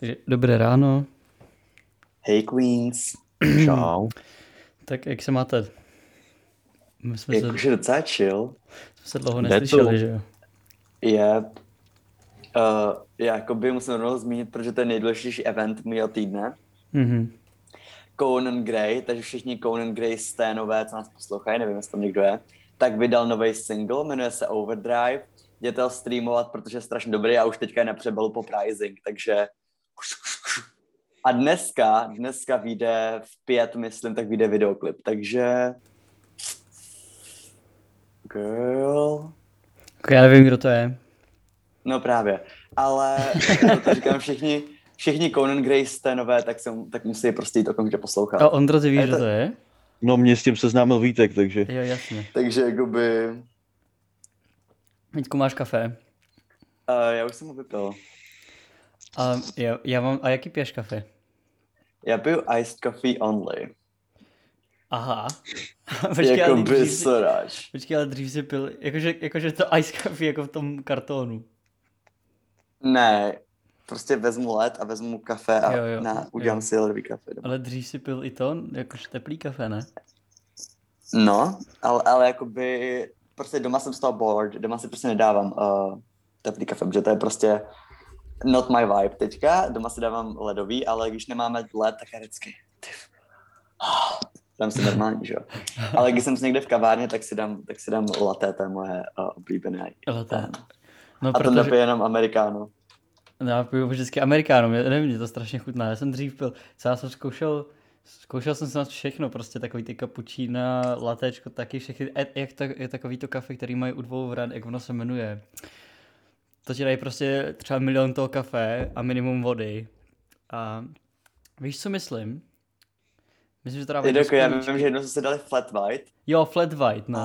Takže dobré ráno. Hey Queens. Čau. Tak jak se máte? My Jakože docela chill. jsme se dlouho Jde neslyšeli, to. že jo? Je, já jakoby musím rovnou zmínit, protože to je nejdůležitější event mého týdne. Mhm. Conan Gray, takže všichni Conan Gray sténové, co nás poslouchají, nevím, jestli tam někdo je, tak vydal nový single, jmenuje se Overdrive. Jděte ho streamovat, protože je strašně dobrý a už teďka je na přebalu po pricing, takže... A dneska vyjde v 5, myslím, tak vyjde videoklip, takže... Girl... Já nevím, kdo to je. No právě, ale to říkám všichni Conan Gray sténové, tak musí prostě jít okamžitě poslouchat. A Ondro, ty víš, A je kdo to- to je? No mě s tím seznámil Vítek, takže... Jo, jasně. Takže jakoby, Vítku, máš kafe? já už jsem ho vypil. A jaký piješ kafe? Já piju iced coffee only. Aha. Počkej, Jakoby soráč. ale dřív si pil, jakože to ice coffee jako v tom kartonu. Ne, prostě vezmu led a vezmu kafe a Jo, udělám jo. si ledový kafe. Ale dřív si pil i to, jakože teplý kafe, ne? No, ale jakoby, prostě doma jsem z toho bored, doma si prostě nedávám teplý kafe, protože to je prostě not my vibe teďka, doma si dávám ledový, ale když nemáme led, tak je vždycky, tam si normální, že jo. Ale když jsem si někde v kavárně, tak si dám latte, to je moje oblíbené. Latte. No, A to nepije jenom amerikáno. Já piju vždycky amerikáno, nevím, mě to strašně chutná. Já jsem dřív pil, já jsem zkoušel jsem snad všechno, prostě takový ty kapučína, latéčko, taky všechny, je takový to kafe, který mají u 2 vran, jak ono se jmenuje. To ti dají prostě třeba 1 milion toho kafe a minimum vody. A víš, co myslím? Myslím, že to dávají do Já skleničky. vím, že jednou jsme se dali flat white Jo, flat white, no.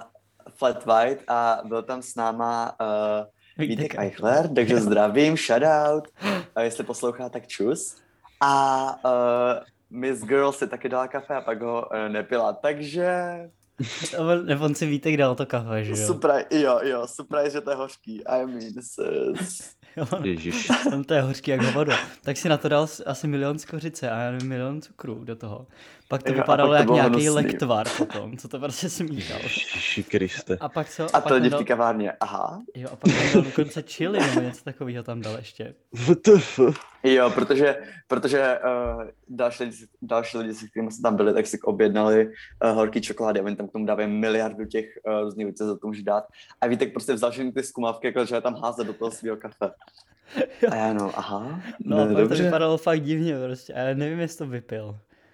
a byl tam s náma Vítek Vítek Eichler, takže zdravím, shoutout. A jestli poslouchá, tak čus. A Miss Girl si taky dala kafe a pak ho nepila, takže Nebo on si Vítek dal to kafe, že jo? surprise, že to je hořký. I mean, Ježiš. Tam to je hořký jak hovado. Tak si na to dal asi 1 milion skořice a já nevím, 1 milion cukru do toho. Pak to Jo, a vypadalo pak to jak bylo nějaký hnusný. lektvar potom, co to prostě smíchal. Ježiši Kriste. A pak co? A pak to lidi tam v té kavárně, aha. Jo, a pak tam dal dokonce chili nebo něco takového tam dal ještě. WTF? Jo, protože další lidi, se kterými jsme tam byli, tak si objednali horký čokolády a oni tam k tomu dávají miliardu těch různých věcí, za to může dát. A Vítek prostě vzal všechny ty zkumavky, jako že je tam házet do toho svého kafe. A já aha. No a pak to dobře. vypadalo fakt divně prostě, ale nevím, jestli to vypil.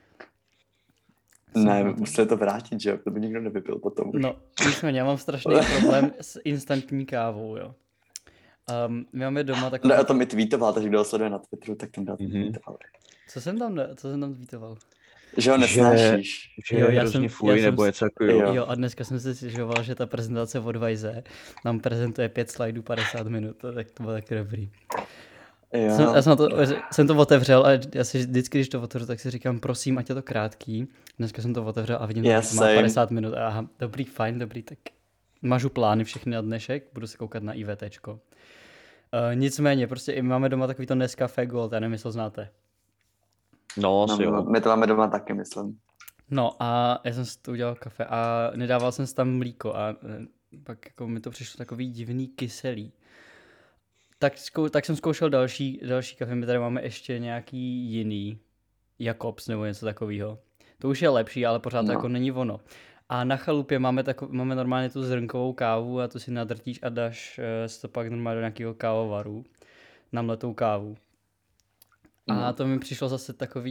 Ne, museli to vrátit, že jo, to by nikdo nevypil potom. No, nicméně, já mám strašný problém s instantní kávou, jo. My máme doma takový... No, a to mi tweetoval, takže kdo ho sleduje na Twitteru, tak tam dá tweetoval. Co jsem tam tweetoval? Že ho nesnášíš. Že Jo, je já hrozně jsem- fuj, já jsem nebo s- něco takového. Jo. Jo, a dneska jsem si stěžoval, že ta prezentace od Vajze nám prezentuje 5 slajdů 50 minut, tak to bylo taky dobrý. Jo. Jsem to otevřel a já si vždycky, když to otevřu, tak si říkám, prosím, ať je to krátký. Dneska jsem to otevřel a vidím, že Yes, to má same. 50 minut. Aha, dobrý, fajn, dobrý, tak mažu plány všechny na dnešek, budu se koukat na IVTčko. Nicméně, prostě i máme doma takový to Nescafé Gold, já nevím, jestli to znáte. No, asi jo. My to máme doma taky, myslím. No a já jsem si to udělal kafe a nedával jsem si tam mlíko a pak jako mi to přišlo takový divný kyselý. Tak jsem zkoušel další kafe, my tady máme ještě nějaký jiný, Jakobs nebo něco takového. To už je lepší, ale pořád to No. jako není ono. A na chalupě máme normálně tu zrnkovou kávu a tu si nadrtíš a dáš si to pak normálně do nějakého kávovaru, namletou kávu. A to mi přišlo zase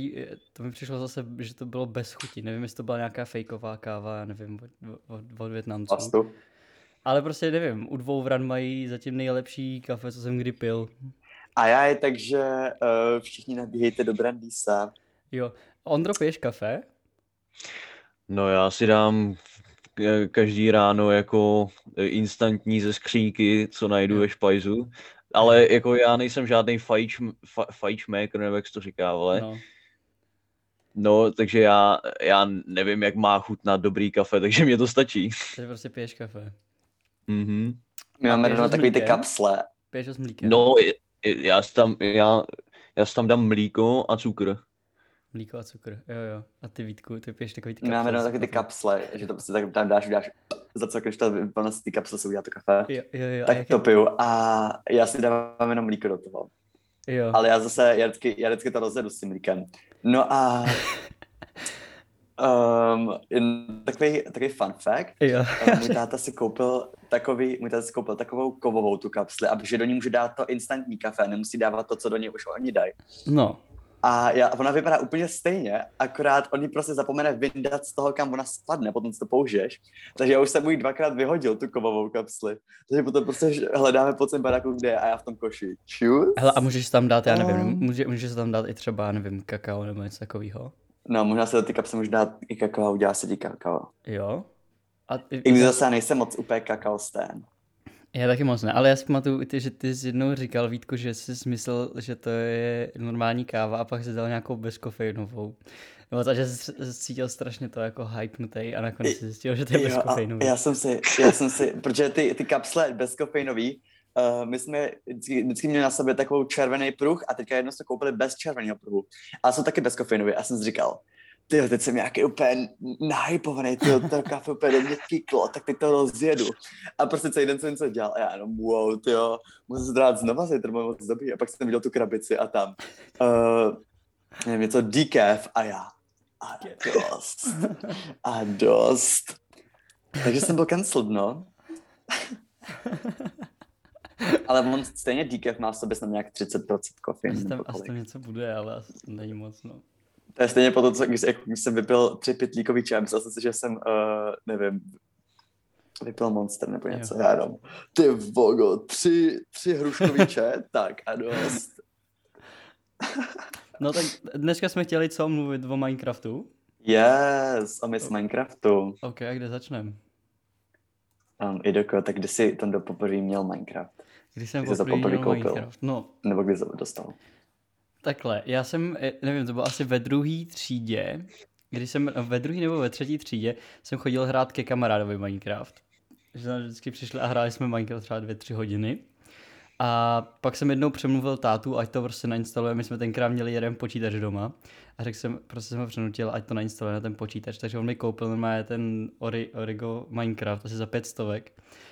že to bylo bez chuti. Nevím, jestli to byla nějaká fejková káva, já nevím, od Vietnamců. Pastu. Ale prostě nevím, u 2 vran mají zatím nejlepší kafe, co jsem kdy pil. A já je takže všichni nabíhejte do Brandýsa. Jo, Ondro, piješ kafe? No já si dám každý ráno jako instantní ze skřínky, co najdu ve špajzu. Ale jako já nejsem žádný fajčmaker, nebo jak se to říká, ale. No. No, takže já nevím, jak má chutnat dobrý kafe, takže mě to stačí. Takže prostě piješ kafe. My A máme piješ doma s takový ty mlíkem? kapsle. Piješ ho s mlíkem? No, já Já si tam dám mlíko a cukr. Mlíko a cukr, jo. A ty Vítku, ty piješ takový ty My máme kapsle. taky ty kapsle, že to prostě tak tam dáš, zacokneš to, vyplná si ty kapsle, se udělá to kafe. Jo. Tak to piju a já si dávám jenom mlíko do toho. Jo. Ale já vždycky to rozjedu s tím mlíkem. No a takový fun fact. Jo. Můj táta si koupil takovou kovovou tu kapsli, že do ní může dát to instantní kafe, nemusí dávat to, co do něj už oni dají. No. A ona vypadá úplně stejně, akorát on ji prostě zapomene vyndat z toho, kam ona spadne, potom si to použiješ. Takže já už jsem mu ji 2krát vyhodil, tu kovovou kapsli. Takže potom prostě hledáme po celém baráku, kde je a já v tom koši. Čus. Hele, a můžeš tam dát, já nevím, můžeš tam dát i třeba, nevím, kakao nebo něco takového? No, možná se do ty kapsy může dát i kakao, udělá se ti kakao. Jo. A I když zase nejsem moc úplně kakao stan. Já taky moc ne, ale já si pamatuju, že ty jsi jednou říkal, Vítku, že jsi myslel, že to je normální káva a pak jsi dal nějakou bezkofeinovou. Nebo takže jsi cítil strašně to jako hypnutej a nakonec jsi zjistil, že to je bezkofeinový. Já jsem si, protože ty kapsle bezkofeinový, my jsme vždycky měli na sobě takovou červený pruh a teďka jednou jsme koupili bez červeného pruhu. A jsou taky bezkofeinový a jsem si říkal, tyjo, teď jsem nějaký úplně nahypovaný, to kafe úplně do mě kiklo, tak teď to rozjedu. A prostě celý den jsem něco dělal a já jenom wow, tyjo, musím se dát znova zítra, bude moc dobrý. A pak jsem viděl tu krabici a tam, nevím, něco decaf a já, a dost. Takže jsem byl cancelled, no. Ale on stejně decaf má v sobě snad nějak 30% kofeinu. Asi tam něco bude, ale asi není moc, no. To je stejně po to, když jsem vypil 3 pytlíkový čaj, myslel jsem si, že jsem, nevím, vypil Monster nebo něco, já jenom, ty vogo, 3 hruškový čaj, tak a dost. No tak dneska jsme chtěli co mluvit o Minecraftu? Yes, o Miss Minecraftu. OK, a kde začneme? Idoko, tak kdy jsi tam poprvé měl Minecraft? Když jsem poprvé měl Minecraft, no. Nebo kdy jsi to dostal? Takhle, já jsem, nevím, to bylo asi ve druhé třídě, když jsem ve druhé nebo ve třetí třídě jsem chodil hrát ke kamarádovi Minecraft. Že tam vždycky přišli a hráli jsme Minecraft třeba 2-3 hodiny. A pak jsem jednou přemluvil tátu, ať to prostě nainstaluje. My jsme tenkrát měli jeden počítač doma. A řekl jsem, prostě jsem ho přenutil, ať to nainstaluje na ten počítač. Takže on mi koupil normálně ten Origo Minecraft asi za 500.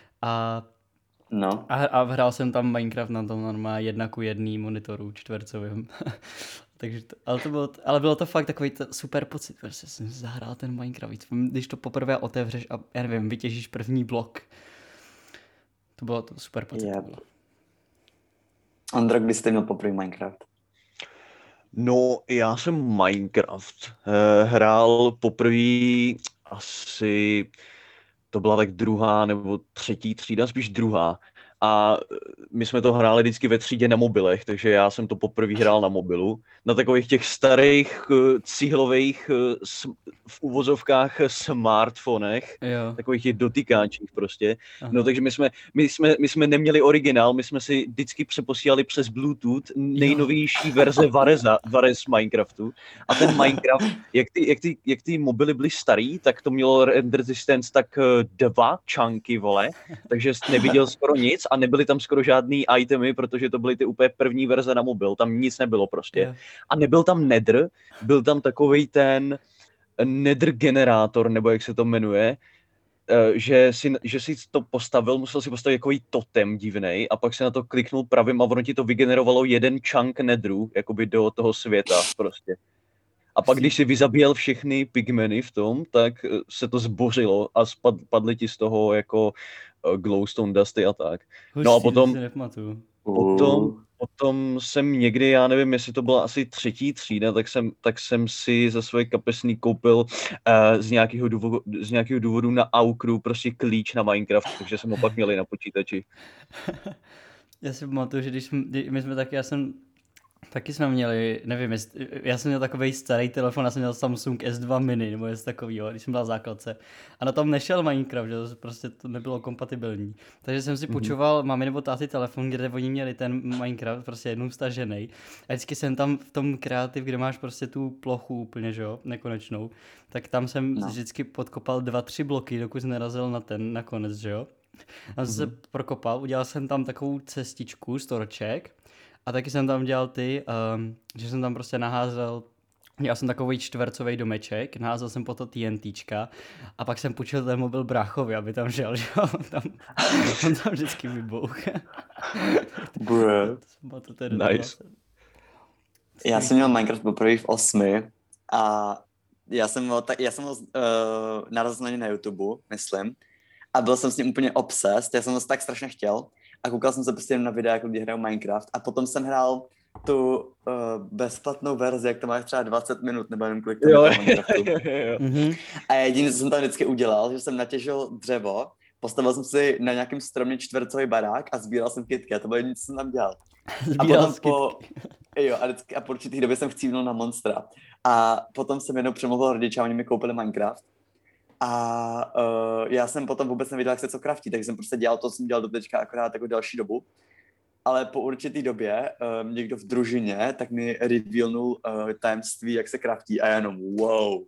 No. A hrál jsem tam Minecraft na tom normálně 1:1 monitoru čtvercovým. Takže ale bylo to fakt takový super pocit, protože jsem zahrál ten Minecraft. Když to poprvé otevřeš a já nevím, vytěžíš první blok. To bylo to super pocit. Yep. Ondro, kdy jste měl poprvé Minecraft? No, já jsem Minecraft hrál poprvé asi, to byla tak 2. nebo 3. třída, spíš 2. A my jsme to hráli vždycky ve třídě na mobilech, takže já jsem to poprvé hrál na mobilu. Na takových těch starých cihlových v uvozovkách smartfonech, takových těch dotykáčích prostě. Aha. No takže my jsme neměli originál, my jsme si vždycky přeposílali přes Bluetooth nejnovější verze Varez Minecraftu. A ten Minecraft, jak ty mobily byly starý, tak to mělo render resistance tak 2 chunky, vole, takže neviděl skoro nic a nebyly tam skoro žádný itemy, protože to byly ty úplně první verze na mobil, tam nic nebylo prostě. Yeah. A nebyl tam nether, byl tam takovej ten nether generátor, nebo jak se to jmenuje, že si to postavil, musel si postavit takový totem divnej a pak se na to kliknul pravým a ono ti to vygenerovalo jeden chunk netheru, jakoby do toho světa prostě. A pak, když si vyzabíjel všechny pigmeny v tom, tak se to zbořilo a padly ti z toho jako glowstone dusty a tak. No a potom jsem někdy, já nevím, jestli to byla asi 3. třída, tak jsem si za svoje kapesný koupil z nějakého důvodu na Aukru prostě klíč na Minecraft, takže jsem ho pak měli na počítači. Já si pamatuju, že taky jsme měli, nevím, já jsem měl takovej starý telefon, já jsem měl Samsung S2 mini, nebo něco takového, když jsem byl v základce. A na tom nešel Minecraft, že prostě to nebylo kompatibilní. Takže jsem si půjčoval mami nebo táty telefon, kde oni měli ten Minecraft, prostě jednou stažený. A vždycky jsem tam v tom kreativ, kde máš prostě tu plochu úplně, že jo, nekonečnou, tak tam jsem vždycky podkopal 2-3 bloky, dokud nerazil na ten nakonec, že jo. A jsem se prokopal, udělal jsem tam takovou cestičku z torček. A taky jsem tam dělal že jsem tam prostě naházel, dělal jsem takový čtvercový domeček, naházel jsem po to TNTčka a pak jsem půjčil ten mobil bráchovi, aby tam žil, že jo, on tam vždycky vybouch. Bro. Nice. Já jsem měl Minecraft poprvé v 8 a já jsem ho narazil na ně na YouTube, myslím, a byl jsem s ním úplně obsessed, já jsem to tak strašně chtěl a koukal jsem se prostě jen na videa, jak lidi hrajou Minecraft a potom jsem hrál tu bezplatnou verzi, jak to máš třeba 20 minut, nebo jenom kolik to je Minecraftu. A jediné, co jsem tam vždycky udělal, že jsem natěžil dřevo, postavil jsem si na nějakém stromě čtvercový barák a sbíral jsem kytky a to bylo jediné, co jsem tam dělal. A po určitých době jsem chcívnul na monstra. A potom jsem jednou přemluvil rodiče a oni mi koupili Minecraft. A já jsem potom vůbec nevěděl, jak se co craftí, takže jsem prostě dělal to, co jsem dělal do teďka akorát jako další dobu. Ale po určitý době někdo v družině tak mi revealnul tajemství, jak se craftí a já jenom wow.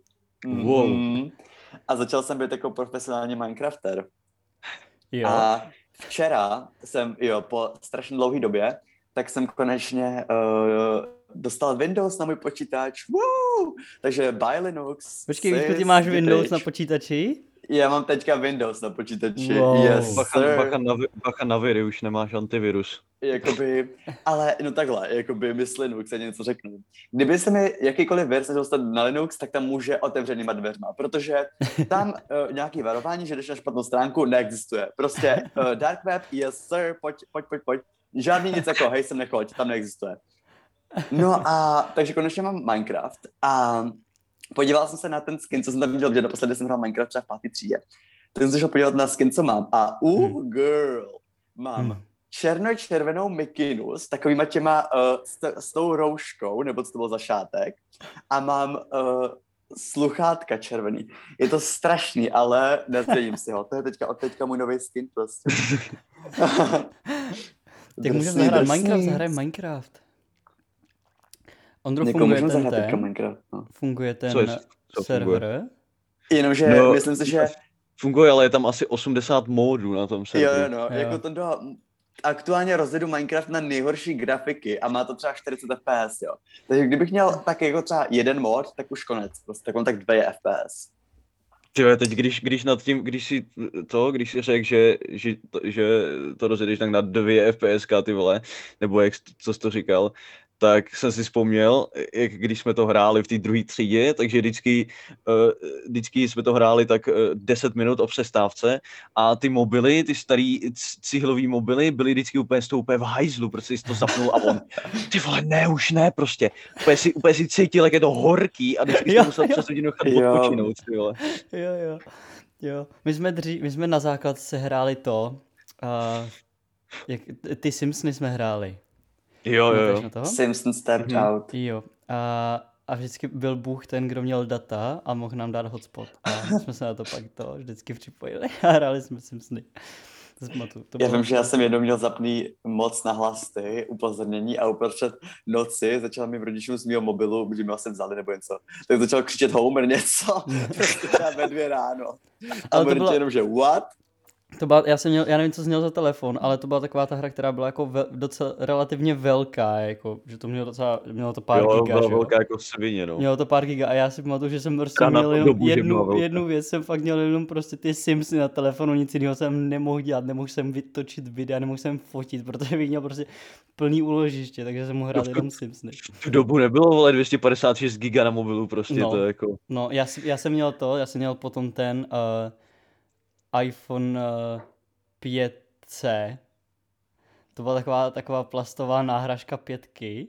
A začal jsem být jako profesionální Minecrafter. Jo. A včera jsem, po strašně dlouhé době, tak jsem konečně dostal Windows na můj počítač. Woo! Takže by Linux. Počkej, ty máš Windows na počítači? Já mám teďka Windows na počítači. Wow. Yes, Bacha na viry, už nemáš antivirus. Jakoby, ale no takhle, jakoby Miss Linux, já něco řeknu. Kdyby se mi jakýkoliv vir se dostat na Linux, tak tam může otevřenýma dveřma, protože tam nějaký varování, že jdeš na špatnou stránku, neexistuje. Prostě dark web, yes sir, pojď. Žádný nic jako, hej, sem nechoď, tam neexistuje. No a takže konečně mám Minecraft a podíval jsem se na ten skin, co jsem tam viděl, že naposledy jsem hrál Minecraft třeba v 5. třídě. Tak jsem se šel podívat na skin, co mám a girl, mám červenou mikinu s takovýma těma, s tou rouškou, nebo co to bylo za šátek, a mám sluchátka červený. Je to strašný, ale nezdělím si ho. To je od teďka můj nový skin prostě. Tak můžeme zahrát Minecraft, zahrajeme Minecraft. Ondro, funguje ten server? Jenomže myslím si, že... Funguje, ale je tam asi 80 módů na tom serveru. Jo. Jako to aktuálně rozjedu Minecraft na nejhorší grafiky a má to třeba 40 fps, jo. Takže kdybych měl tak jako třeba jeden mod, tak už konec, prostě tak on tak 2 fps. Tyjo, teď když si řekl, že to rozjedeš tak na 2 fps, ty vole, nebo co jsi to říkal, tak jsem si vzpomněl, jak když jsme to hráli v té druhé třídě, takže vždycky jsme to hráli tak 10 minut o přestávce a ty mobily, ty starý cihlový mobily byly vždycky úplně v hajzlu, protože jsi to zapnul a on, ty vole, ne, už ne, prostě. Úplně si cítil, jak je to horký a vždycky jsi musel přes hodinu odpočinout, ty vole. Jo. My jsme na základce hráli to, ty Simpsony jsme hráli. Jo. Simpsons stepped out. Jo. A vždycky byl Bůh ten, kdo měl data a mohl nám dát hotspot. A jsme se na to pak vždycky připojili a hráli jsme Simpsony. Já vím, že já jsem jednou měl zapný moc na hlasy, upozornění a uprostřed noci začal mi v rodičům z mého mobilu, protože mi asi vzali nebo něco, tak začal křičet Homer něco, prostě třeba ve 2 ráno. A to bylo jenom, že what? Já nevím, co jsi měl za telefon, ale to byla taková ta hra, která byla jako docela relativně velká, jako, že to mělo to pár giga, byla velká jako svině, no. Mělo to pár giga a já si pamatuju, že jsem prostě měl jenom jednu věc, jsem fakt měl jenom prostě ty Simpsony na telefonu, nic jiného jsem nemohl dělat, nemohl jsem vytočit videa, nemohl jsem fotit, protože bych měl prostě plný úložiště, takže jsem mohl hrát jenom Simpsony. V tu dobu nebylo, vole, 256 giga na mobilu prostě, to jako... No, já jsem měl potom ten... iPhone 5C. To byla taková plastová náhražka 5.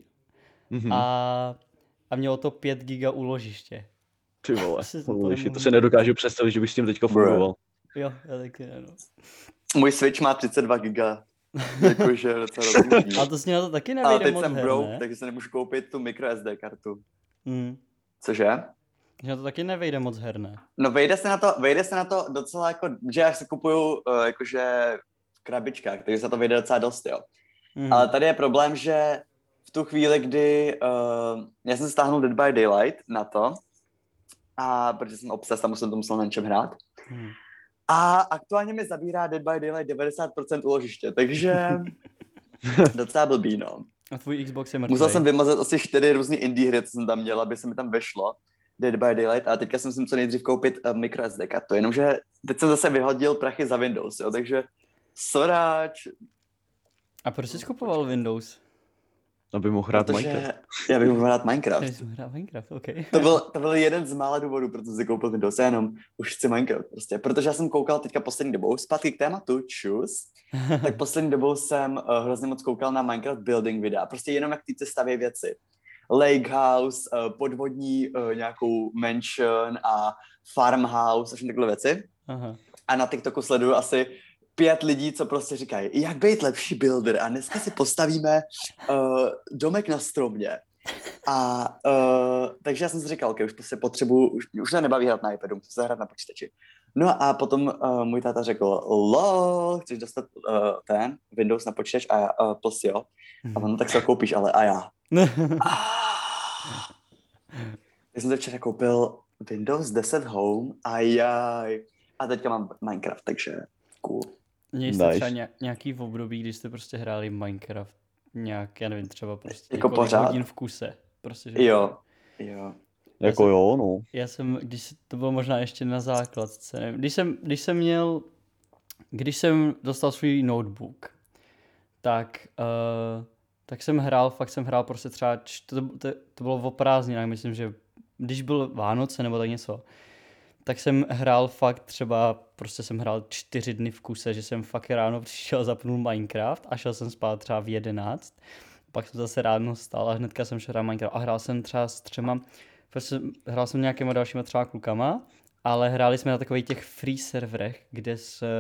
A mělo to 5 giga úložiště. Ty vole, to se nedokážu představit, že bych s tím teďka fungoval. Jo, já taky ne, no. Můj Switch má 32 giga. Jakože docela rozumí. Ale to s ním to taky nevyjde moc her, ne? Ale teď jsem broke, takže se nemůžu koupit tu micro SD kartu. Cože? Že to taky nevejde moc her, ne? No vejde se na to docela jako, že já si kupuju jakože v krabičkách, takže se to vejde docela dost, jo. Ale tady je problém, že v tu chvíli, kdy já jsem stáhnul Dead by Daylight na to, a protože jsem obses a jsem to musel na něčem hrát. A aktuálně mi zabírá Dead by Daylight 90% úložiště, takže docela blbý, no. A tvůj Xbox je mrtvý. Musel jsem vymazat asi 4 různý indie hry, co jsem tam měl, aby se mi tam vešlo. Dead by Daylight, a teďka jsem si co nejdřív koupit micro SD kartu, jenomže teď jsem zase vyhodil prachy za Windows, jo, takže soráč. A proč jsi kupoval Windows? Aby mohl hrát Minecraft. Já bych mohl hrát Minecraft. Jsem hrál Minecraft, OK. To byl jeden z mála důvodů, protože jsem si koupil Windows, jenom už chci Minecraft prostě, protože já jsem koukal teďka poslední dobou, zpátky k tématu, tak poslední dobou jsem hrozně moc koukal na Minecraft building videa, prostě jenom jak ty staví věci. Lake house, podvodní nějakou mansion a farmhouse a všechny takové věci. Aha. A na TikToku sleduju asi 5 lidí, co prostě říkají, jak být lepší builder a dneska si postavíme domek na stromě. A takže já jsem si říkal, už prostě potřebuji, už se nebaví hrát na iPadu, musím se hrát na počítači. No a potom můj táta řekl, lol, chceš dostat ten Windows na počítač a já, plus jo. A on, tak se ho koupíš, ale a já. Já jsem to včera koupil Windows 10 Home a jaj. A teďka mám Minecraft, takže cool. Měli jste třeba nějaký v období, kdy jste prostě hráli Minecraft nějak, já nevím, třeba prostě jako pořád hodin v kuse. Prostě, že jo. Jako jo, no. Já jsem, když to bylo možná ještě na základce, nevím, když jsem dostal svůj notebook, tak jsem hrál prostě třeba, to bylo o prázdninách, myslím, že když byl Vánoce nebo tak něco, tak jsem hrál fakt třeba, prostě jsem hrál 4 dny v kuse, že jsem fakt ráno přišel, zapnul Minecraft a šel jsem spát třeba v 11, pak jsem zase ráno vstal a hnedka jsem šel hrát Minecraft a hrál jsem třeba s 3, prostě hrál jsem nějakýma dalšíma třeba klukama, ale hráli jsme na takových těch free serverech, kde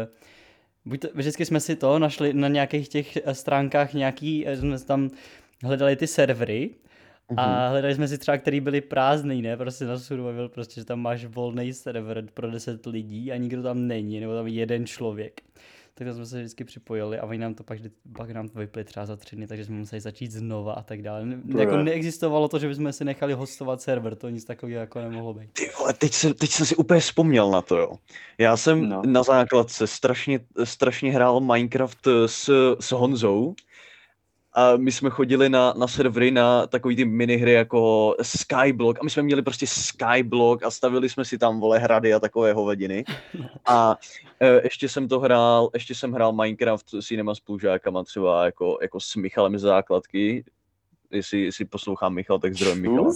vždycky jsme si to našli na nějakých těch stránkách jsme tam hledali ty servery a hledali jsme si třeba, který byly prázdný, ne, prostě na survival, prostě, že tam máš volný server pro 10 lidí a nikdo tam není, nebo tam jeden člověk. Tak jsme se vždycky připojili a oni nám to pak nám to vypli třeba za 3 dny, takže jsme museli začít znova a tak dále. Jako neexistovalo to, že bychom si nechali hostovat server, to nic takového jako nemohlo být. Ty vole, teď jsem si úplně vzpomněl na to, jo. Já jsem na základce strašně hrál Minecraft s Honzou. A my jsme chodili na servery na takový ty minihry jako Skyblock a my jsme měli prostě Skyblock a stavili jsme si tam, vole, hrady a takové hovediny. A ještě jsem hrál Minecraft s jinýma spolužákama, třeba jako s Michalem z základky. Jestli poslouchám Michal, tak zdravím Michala.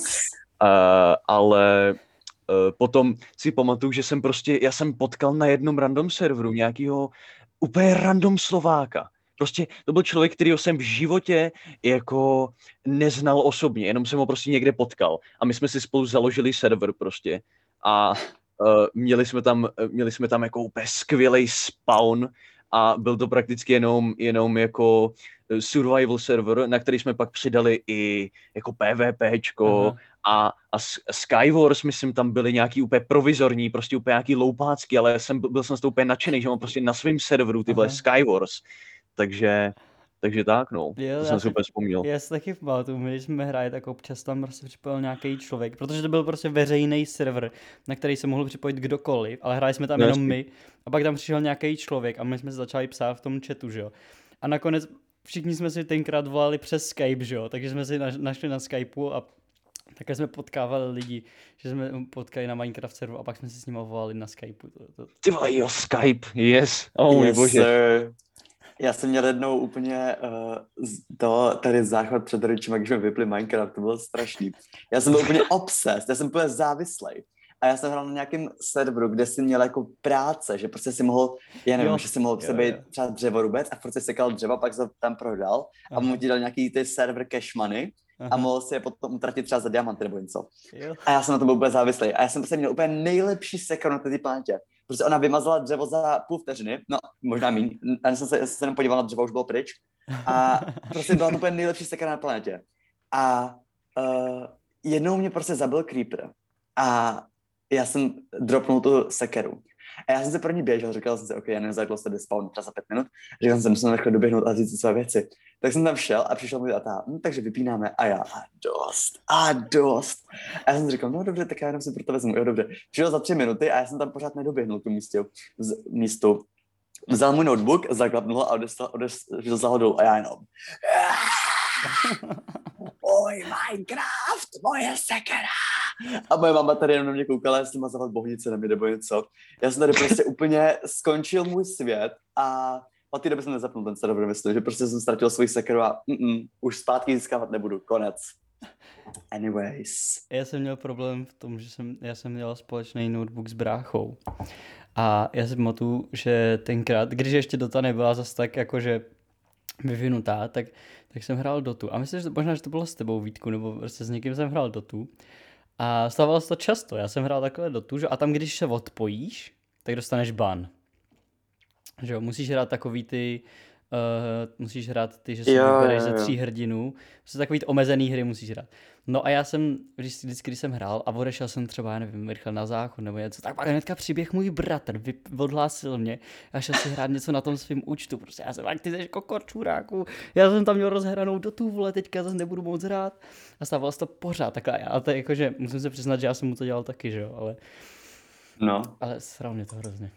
Ale potom si pamatuju, že já jsem potkal na jednom random serveru nějakýho úplně random Slováka. Prostě to byl člověk, kterýho jsem v životě jako neznal osobně, jenom jsem ho prostě někde potkal. A my jsme si spolu založili server prostě. A měli jsme tam jako úplně skvělej spawn a byl to prakticky jenom jako survival server, na který jsme pak přidali i jako PvPčko a Skywars, myslím, tam byly nějaký úplně provizorní, prostě úplně nějaký loupácky, ale byl jsem z toho úplně nadšený, že mám prostě na svém serveru tyhle Skywars. Takže tak, no. Jo, to jsem si úplně vzpomněl. Já si taky pamatuju, když jsme hráli, tak občas tam prostě připojil nějaký člověk, protože to byl prostě veřejný server, na který se mohl připojit kdokoliv, ale hráli jsme tam jenom my. A pak tam přišel nějaký člověk a my jsme se začali psát v tom chatu, že jo. A nakonec všichni jsme si tenkrát volali přes Skype, že jo, takže jsme si našli na Skypeu a také jsme potkávali lidi, že jsme potkali na Minecraft serveru a pak jsme si s nimi volali na Skypeu. Ty vole, jo, Skype, yes. Můj bože. Sir. Já jsem měl jednou úplně tady záchvat před rodičima, když mi vypli Minecraft, to bylo strašný. Já jsem byl úplně obsessed, já jsem úplně závislej. A já jsem hrál na nějakém serveru, kde jsi měl jako práce, že prostě si mohl, já nevím, že si mohl k sobě třeba dřevorubec a prostě sekal dřeva, pak se tam prodal a mu ti dal nějaký ty server cash money a mohl si je potom utratit třeba za diamanty nebo něco. A já jsem na tom byl úplně závislý. A já jsem prostě měl úplně nejlepší sekaru na té planetě. Protože ona vymazala dřevo za půl vteřiny, no možná míň, a jsem se jenom podíval na dřevo, už bylo pryč. A prostě byla to úplně nejlepší sekara na planetě. A jednou mě prostě zabil creeper. A já jsem dropnul tu sekeru. A já jsem se pro ní běžel, říkal jsem si, OK, já nevím, za jak se despawn, třeba za 5 minut. Říkal jsem si, musím rychle doběhnout a říct své věci. Tak jsem tam šel a přišel můj tata, takže vypínáme a já, a dost. A já jsem si říkal, no dobře, tak já jenom si pro to vezmu, jo dobře. Přišel za 3 minuty a já jsem tam pořád nedoběhnul k místu. Vzal můj notebook, zaklapnul a odešel dolů a já jenom. Oj, Minecraft, moje sekera. A moje mama tady jenom na mě koukala, jestli má zavat bohnice na mě nebo něco. Já jsem tady prostě úplně skončil můj svět a od té doby jsem nezapnul ten server, myslím, že prostě jsem ztratil svůj sekeru a už zpátky získávat nebudu, konec. Anyways. Já jsem měl problém v tom, že já jsem měl společný notebook s bráchou. A já si pamatuju, že tenkrát, když ještě Dota nebyla zas tak jakože vyvinutá, tak jsem hrál Dotu. A myslím, že možná, že to bylo s tebou, Vítku, nebo prostě s někým jsem hrál Dotu. A stávalo se to často. Já jsem hrál takhle Dotu, že a tam, když se odpojíš, tak dostaneš ban. Že jo, musíš hrát takový ty, musíš hrát ty, že si vybereš ze 3 hrdinů. Prostě takový ty omezený hry musíš hrát. No a já jsem, vždycky, když jsem hrál a odešel jsem třeba, já nevím, rychle na záchod nebo něco, tak pak hnedka přiběh můj bratr, odhlásil mě a šel si hrát něco na tom svým účtu. Prostě já jsem, ať ty jsi kokor čuráku, já jsem tam měl rozhranou Dotu, vole, teďka zase nebudu moc hrát. A stávalo se to pořád takhle, ale to je jakože, musím se přiznat, že já jsem mu to dělal taky, že jo, ale sral mě to hrozně.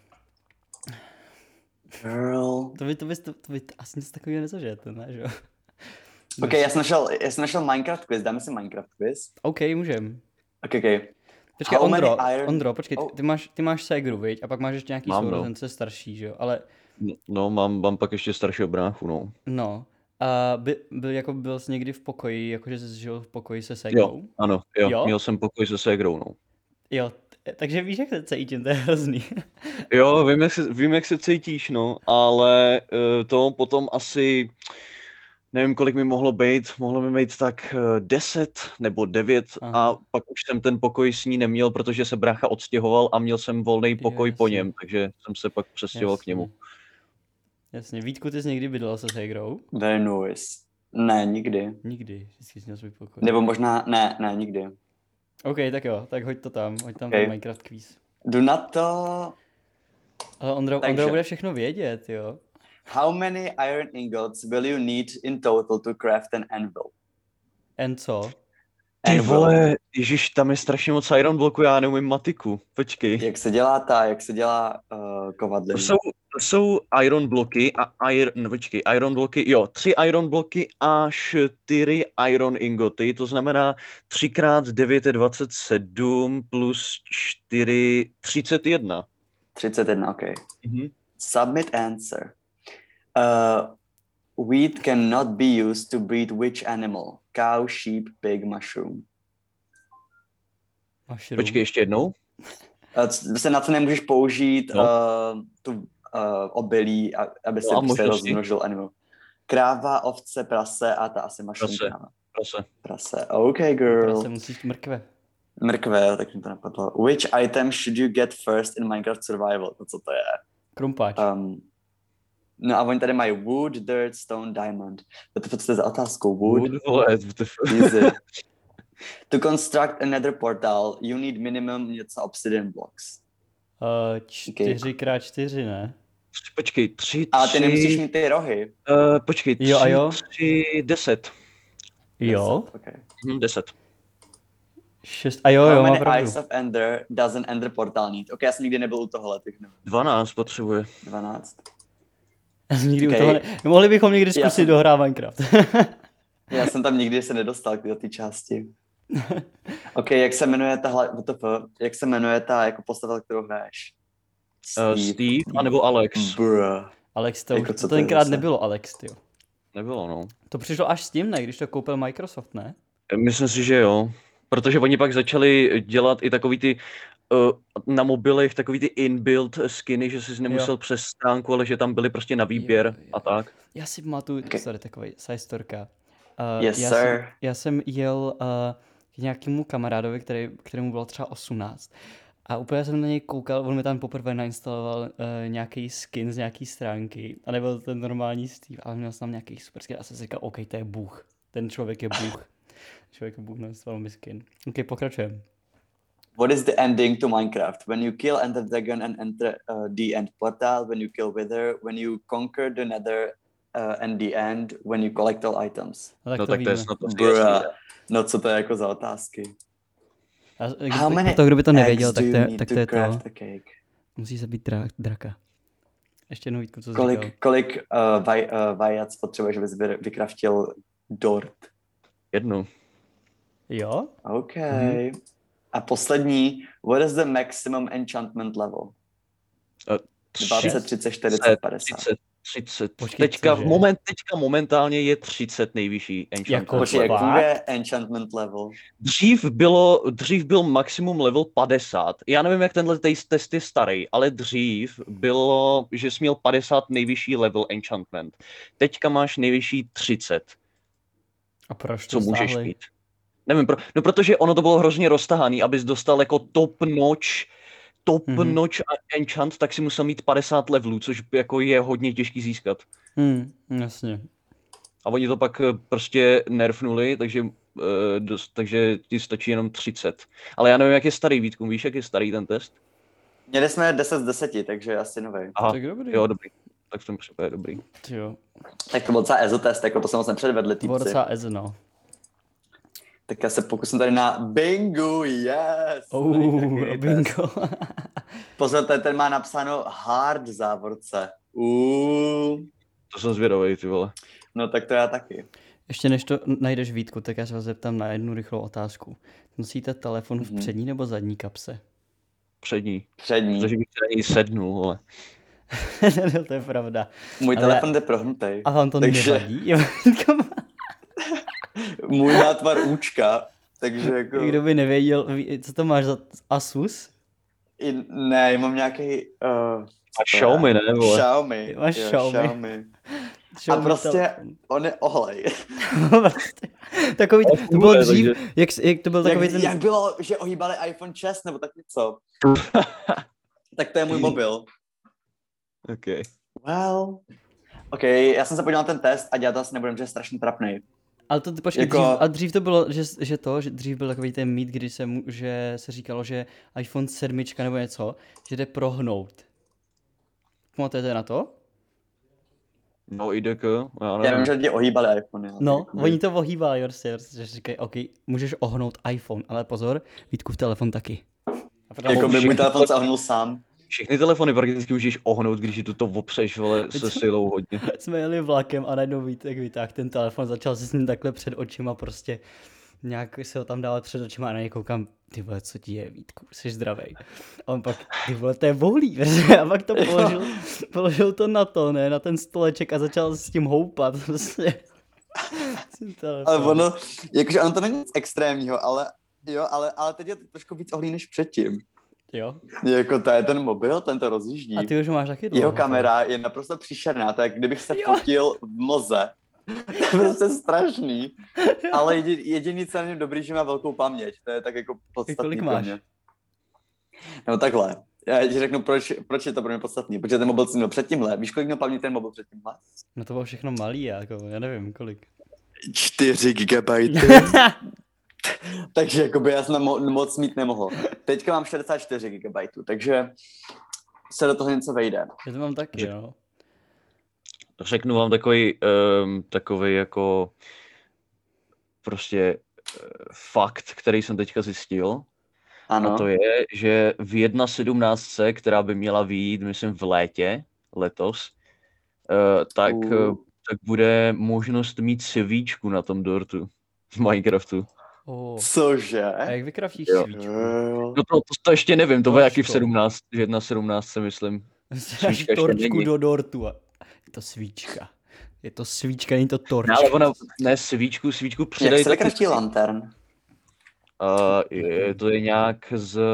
Girl. To by asi nic takového nezažijete, ne, že jo? Ok, já jsem našel Minecraft quiz, dáme si Minecraft quiz. OK, můžem. Ok. Počkej, How many Ondro, počkej, ty máš ségru, viď? A pak máš ještě nějaký Mám, sourozence starší, že jo? Ale No, mám pak ještě staršího bráchu, no. no. A byl jsi někdy v pokoji, jakože jsi žil v pokoji se ségrou? Jo, ano, jo, měl jsem pokoj se ségrou, no. Jo, takže víš, jak se cítím, to je hrozný. Jo, vím, jak se cítíš, no, ale to potom asi, nevím, kolik mi mohlo mi být tak 10 nebo 9 a pak už jsem ten pokoj s ní neměl, protože se brácha odstěhoval a měl jsem volný pokoj po něm, takže jsem se pak přestěhoval k němu. Jasně, Vítku, ty jsi někdy bydlel se ségrou? Very nice. Ne, nikdy. Nikdy, vždycky jsi měl svůj pokoj. Nebo možná, ne, nikdy. OK, tak jo, tak hoď tam Okay. ten Minecraft quiz. Jdu na to. Ale Ondro bude všechno vědět, jo. How many iron ingots will you need in total to craft an anvil? And co? Ty vole, ježiš, tam je strašně moc iron bloku, já neumím matiku, počkej. Jak se dělá kovadlina? Jsou iron bloky a iron bloky, jo, 3 iron bloky a 4 iron ingoty, to znamená 3x9 je 27 plus 4, 31. 31, ok. Submit answer. Wheat cannot be used to breed which animal? Cow, sheep, pig, mushroom. Počkej, ještě jednou. Se na to nemůžeš použít tu obilí, aby se rozmnožil animal. Kráva, ovce, prase a ta asi mushroom. Prase. OK, girl. Prase musíš Mrkve, tak mi to napadlo. Which item should you get first in Minecraft Survival? To co to je? Krumpáč. No a oni tady mají wood, dirt, stone, diamond. To je za otázkou. Wood, easy. To construct another portal, you need minimum něco obsidian blocks. 4x4, ne? Počkej, 3. A ty nemusíš mít ty rohy. Počkej, 3, 10. Jo? Okay. 10. 6. A jo, má pravdu. How many eyes of Ender does an Ender portal need? Ok, já jsem nikdy nebyl u tohohle. 12 potřebuje. 12. Já jsem nikdy u toho mohli bychom někdy zkusit dohrát Minecraft. Já jsem tam nikdy se nedostal do té části. Ok, jak se jmenuje ta jako postava, kterou hraješ? Steve anebo Alex. Alex, to tenkrát nebylo Alex, tyjo. Nebylo, no. To přišlo až s tím, ne? Když to koupil Microsoft, ne? Myslím si, že jo. Protože oni pak začali dělat i takový ty na mobilech, takový ty inbuilt skiny, že jsi nemusel přes stránku, ale že tam byly prostě na výběr a tak. Já si pamatuju, sorry, takový side storka. Já jsem jel k nějakému kamarádovi, kterému bylo třeba 18. A úplně jsem na něj koukal, on mi tam poprvé nainstaloval nějaký skin z nějaký stránky. A nebyl ten normální Steve, ale měl jsem tam nějaký super skin. A jsem si říkal, OK, to je bůh. Ten člověk je bůh. Člověk je bůh, nainstaloval mi skin. OK, pokračujeme. What is the ending to Minecraft? When you kill Ender Dragon and enter the end portal, when you kill Wither, when you conquer the Nether and the end, when you collect all items. No tak to je snad No co to je jako za otázky? Kdo by to nevěděl, tak to je to. Musí se být draka. Ještě jednou, Vítku, co jsi říkal? Kolik vajac potřebuješ, abys vykraftil Dort. Jednu. Jo? OK. A poslední, what is the maximum enchantment level? 20, 30, 40, 50. 30. Počkej, Teďka, cože? teďka momentálně je 30 nejvyšší enchantment Jako Počkej, jak level. fakt? funguje enchantment level? Dřív byl maximum level 50. Já nevím, jak tenhle test je starý, ale dřív bylo, že jsi měl 50 nejvyšší level enchantment. Teďka máš nejvyšší 30, A proč co to můžeš stáhli? mít. Nevím, no protože ono to bylo hrozně roztahaný, abys dostal jako top notch enchant, tak si musel mít 50 levelů, což jako je hodně těžký získat. Jasně. A oni to pak prostě nerfnuli, takže ti stačí jenom 30. Ale já nevím, jak je starý, Vítku, víš, jak je starý ten test? Měli jsme 10 z 10, takže asi nový. Aha, Tak dobrý. jo, dobrý. Tak v tom případě dobrý. Jo. Tak to byl docela EZO test, jako to jsem moc nepředvedli, To bylo týpci. docela easy, no. Tak já se pokusím tady na bingo, yes! Takový Bingo. test. Pozor, ten má napsáno hard v závorce. To jsem zvědavý, ty vole. No tak to já taky. Ještě než to najdeš, Vítku, tak já se vás zeptám na jednu rychlou otázku. Nosíte telefon v přední nebo zadní kapse? Přední. Přední. Protože bych tady sednul, vole. To je pravda. Můj Ale- telefon jde prohnutej. A vám to Takže- nevadí? Můj má tvar účka, takže jako... Kdo by nevěděl, co to máš za Asus? Ne, já mám nějaký... A Xiaomi, ne, vole? Xiaomi. Máš jo, Xiaomi. A prostě on je ohlej. Prostě. Takový, to bylo funguje, dřív, jak to byl takový ten... Jak bylo, že ohýbali iPhone 6 nebo tak něco. Tak to je můj mobil. Okay. Well... OK, já jsem se podíval na ten test a dělat to asi nebudem, že je strašně trapnej. Ale to počkej, Jako- dřív to bylo, že dřív byl takový ten mýt, kdy že se říkalo, že iPhone 7 nebo něco, že jde prohnout. Pamatujete na to? No IDK, já Já nevím. vím, že lidi ohýbali iPhone. Jo. No, Jakoby- oni to ohýbali, že říkají, OK, můžeš ohnout iPhone, ale pozor, Vítku, telefon taky. A potom- Jako by můj telefon se ohnul sám. Všechny telefony prakticky můžeš ohnout, když je to opřeš, vole, se silou hodně. Jsme jeli vlakem a najednou Vítek vytáhl ten telefon, začal se s ním takhle před očima prostě nějak se ho tam dávat před očima a na něj koukám, ty vole, co ti je, Vítku, jsi zdravej. A on pak, ty vole, to je bohlý, a pak to položil to na to, ne, na ten stoleček a začal s tím houpat, prostě. S tím Ale telefonem. ono, jakože ono to není nic extrémního, ale jo, ale teď je to trošku víc ohlý než předtím. Jo, Jako to je ten mobil, ten to rozjíždí. a ty už ho máš taky dlouho. Jeho kamera je naprosto příšerná, to je jak kdybych se fotil v mlze. To je prostě strašný. Ale jediný, co je na něm dobrý, že má velkou paměť. To je tak jako podstatný Kolik pro máš? mě. No takhle. Já ti řeknu, proč je to pro mě podstatný. Protože ten mobil si měl před tímhle. Víš, kolik měl paměť ten mobil před tímhle? No to bylo všechno malý, jako, já nevím, kolik. 4 GB. Takže jakoby já jsem moc mít nemohl. Teďka mám 64 GB, takže se do toho něco vejde. Já to mám taky, Že- no. Řeknu vám takový jako prostě fakt, který jsem teďka zjistil. Ano. A to je, že v 1.17, která by měla vyjít, myslím, v létě letos, tak bude možnost mít svíčku na tom dortu v Minecraftu. Cože? A jak vykraftíš Jo. svíčku? No to ještě nevím, to bude jaký v Točko. 17, 1.17, myslím. Dáš Svíčka ještě torčku není. do dortu a je to svíčka. Je to svíčka, není to Ne, torčka. ale ona, ne, svíčku Jak přidají se taky. vykraftí lantern? To je nějak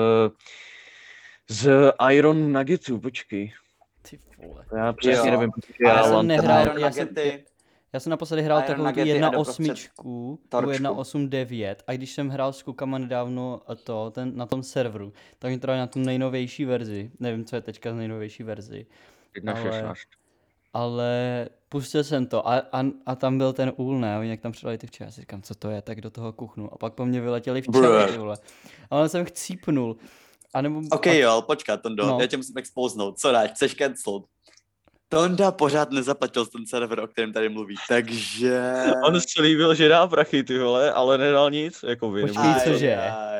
z Iron Nuggetu, počkej. Ty vole. Já přesně Jo. nevím, protože Já já jsem lantern- nehrál- Iron já jsem- Nuggety. Já jsem naposledy hrál Iron takovou tu Nuggety a 1.8, tu torčku. 1.8.9 a když jsem hrál s klukama nedávno na tom serveru, tak mi to dali na tu nejnovější verzi. Nevím, co je teďka z nejnovější verzi. 1.16. Ale pustil jsem to a tam byl ten úl, ne? Oni jak tam přidali ty včely, já si říkám, co to je, tak do toho kuchnu. A pak po mně vyletěli včely, Bruh. ty vole. Ale jsem chcípnul. A nebo, OK, jo, počkat, Tondo, No. já tě musím exposnout. Co dáš, chceš cancelled? Tonda pořád nezaplatil ten server, o kterém tady mluví, takže... On slíbil, že dá prachy, ty vole, ale nedal nic, jako vy. Počkej, nebo- cože?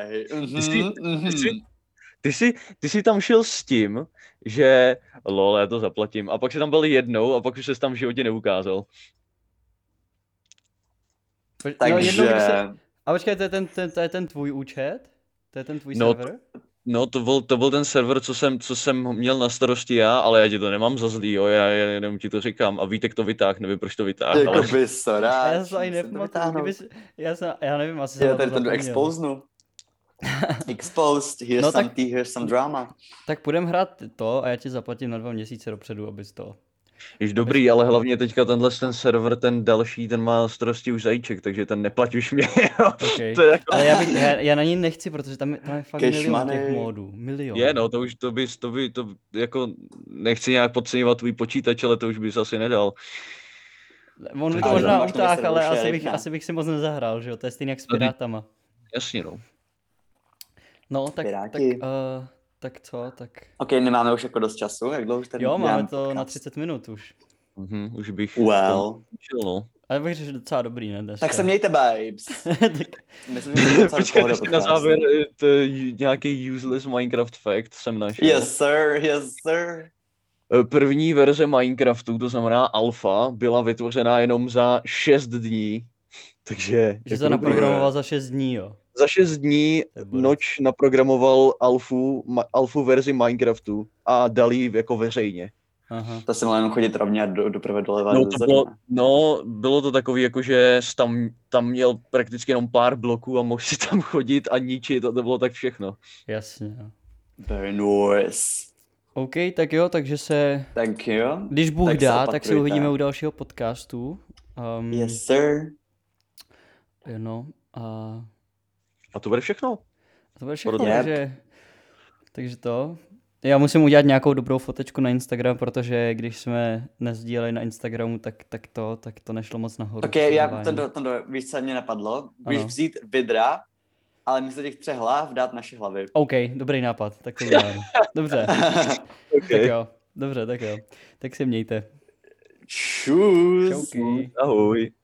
Ty jsi tam šel s tím, že lol, já to zaplatím. A pak jsi tam byl jednou a pak už se tam v životě neukázal. No, jednou, když se... Takže A počkej, to je ten tvůj účet? To je ten tvůj No, server? No, to byl ten server, co jsem měl na starosti já, ale já ti to nemám za zlý, jo, já jenom ti to říkám a Vítek to vytáhl, nevím, proč to vytáhl, ale... jakoby sorry. A já se ani nepamatuju, já nevím, asi jsem Já na to tady ten zapomněl. exposnu. Exposed, here's No some tak- tea, here's some drama. Tak půjdem hrát to a já ti zaplatím na 2 měsíce dopředu, abys to... Již dobrý, ale hlavně teďka ten server, ten další, ten má na starosti už Zajíček, takže ten neplatí už mě, jo. Okay. To je jako... Ale já na ní nechci, protože tam je fakt Cash milion těch money. módů. Milion. Je, no, to jako, nechci nějak podceňovat tvůj počítač, ale to už bys asi nedal. On by to Ale možná máš na utáhl, serveru ale šerif, ne? asi bych si moc nezahrál, že jo? To je stejně jak s No, ty- Pirátama. Jasně, no. No, tak, Piráti. tak co, tak... Ok, nemáme už jako dost času, jak dlouho už tady Jo, máme děláme to na podcast? 30 minut už. Už bych Well, skončil, no. Ale bych řekl, že docela dobrý, ne? Dneska. tak se mějte, babes. Tak- Myslím, že to je docela Počkej, pohoda ještě na podcast. závěr nějaký useless Minecraft fact jsem našel. Yes, sir, yes, sir. První verze Minecraftu, to znamená alfa, byla vytvořena jenom za 6 dní. Takže... že jako to dobrý. naprogramoval za 6 dní, jo. Za 6 dní To je borec. Noč naprogramoval alfu verzi Minecraftu a dal ji jako veřejně. Aha. To jsem měl jenom chodit rovně a doprava doleva. No, dozadu, ne? bylo to takový, jako že jsi tam měl prakticky jenom pár bloků a mohl si tam chodit a ničit a to bylo tak všechno. Jasně, jo. Very nice. OK, tak jo, takže se... Thank you. Když Bůh Tak se dá, tak se opatrujte. uvidíme u dalšího podcastu. Yes, sir. No, a A to bude všechno. to bude všechno, Yep. takže to. Já musím udělat nějakou dobrou fotečku na Instagram, protože když jsme nezdíleli na Instagramu, tak to nešlo moc nahoru. Ok, já sledování. víš, co mě napadlo? Víš Ano. vzít vidra, ale místo těch 3 hlav dát naše hlavy. OK, dobrý nápad, tak to uděláme. Dobře, Okay. tak jo. Dobře, tak jo. Tak se mějte. Čus. Čauky. Ahoj.